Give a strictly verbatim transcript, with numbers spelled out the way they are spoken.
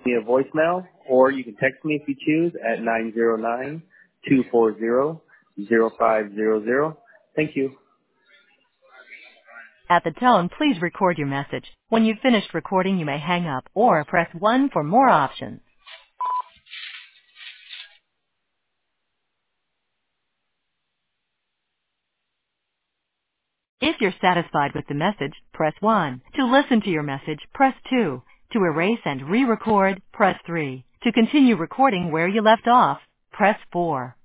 me a voicemail, or you can text me if you choose at nine zero nine, two four zero, zero five zero zero. Thank you. At the tone, please record your message. When you've finished recording, you may hang up or press one for more options. If you're satisfied with the message, press one. To listen to your message, press two. To erase and re-record, press three. To continue recording where you left off, press four.